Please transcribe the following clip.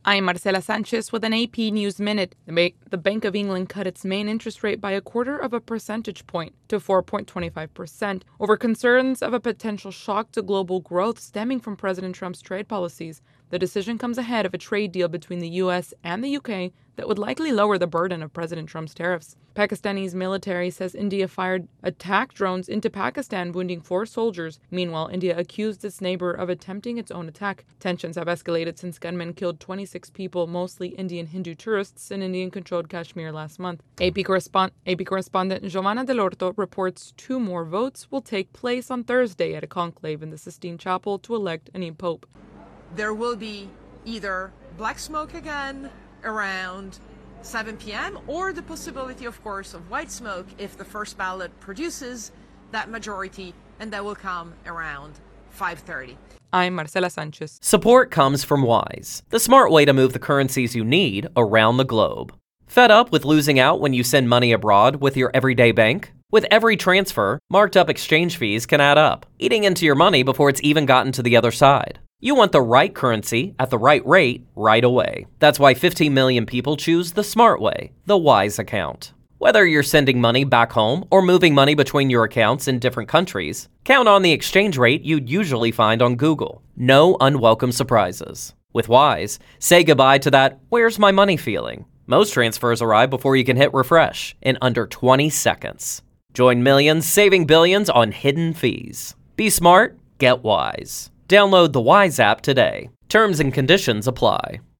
I'm Marcela Sanchez with an AP News Minute. The Bank of England cut its main interest rate by 0.25 percentage point to 4.25% over concerns of a potential shock to global growth stemming from President Trump's trade policies. The decision comes ahead of a trade deal between the U.S. and the U.K. that would likely lower the burden of President Trump's tariffs. Pakistani's military says India fired attack drones into Pakistan, wounding 4 soldiers. Meanwhile, India accused its neighbor of attempting its own attack. Tensions have escalated since gunmen killed 26 people, mostly Indian Hindu tourists, in Indian-controlled Kashmir last month. AP correspondent Giovanna Dell'Orto reports 2 more votes will take place on Thursday at a conclave in the Sistine Chapel to elect a new pope. There will be either black smoke again around 7 p.m. or the possibility, of course, of white smoke if the first ballot produces that majority, and that will come around 5:30. I'm Marcela Sanchez. Support comes from Wise, the smart way to move the currencies you need around the globe. Fed up with losing out when you send money abroad with your everyday bank? With every transfer, marked up exchange fees can add up, eating into your money before it's even gotten to the other side. You want the right currency at the right rate right away. That's why 15 million people choose the smart way, the Wise account. Whether you're sending money back home or moving money between your accounts in different countries, count on the exchange rate you'd usually find on Google. No unwelcome surprises. With Wise, say goodbye to that "where's my money" feeling. Most transfers arrive before you can hit refresh in under 20 seconds. Join millions saving billions on hidden fees. Be smart, get Wise. Download the Wise app today. Terms and conditions apply.